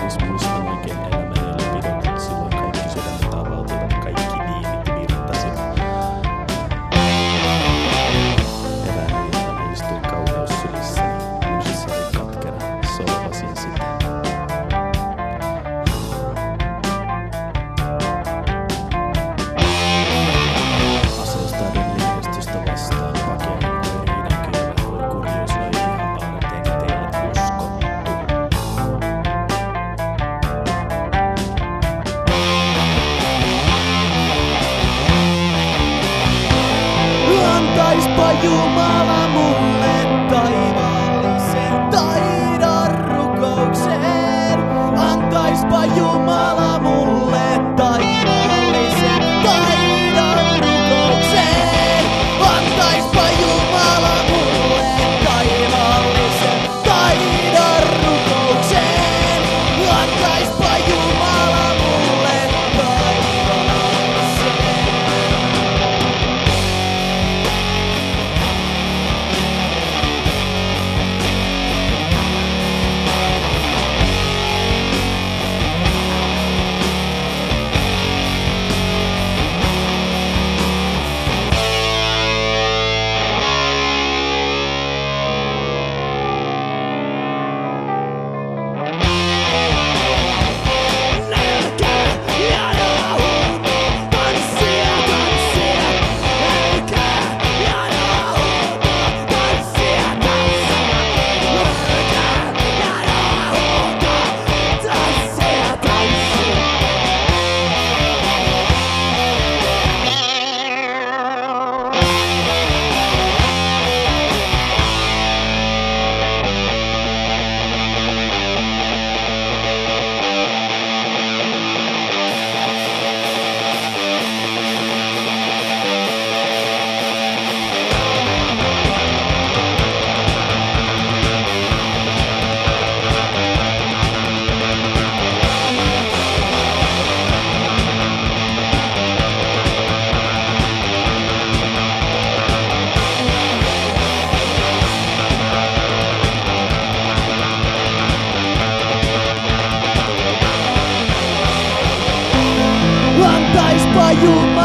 muistan oikein elämäni ylläpidot. Silloin kaikki sydämet avautuivat, kaikki viinit virtasivat. Eräänä iltana istuin kauneussylissäni, uusissa oli katkera, solvasin sitä. Aseustaudun lievestystä vastaan, pakenin kuin riidankylvä, voi kurjuus loi ihan aarteen, teille uskottu. Antaispa Jumala mulle taivaallisen taidon rukoukseen. Antaispa Jumala mulle taivaallisen taidon rukoukseen. Antaispa Jumala mulle taivaallisen taidon rukoukseen. Antaispa Jumala mulle taivaallisen. Antaispa Jumala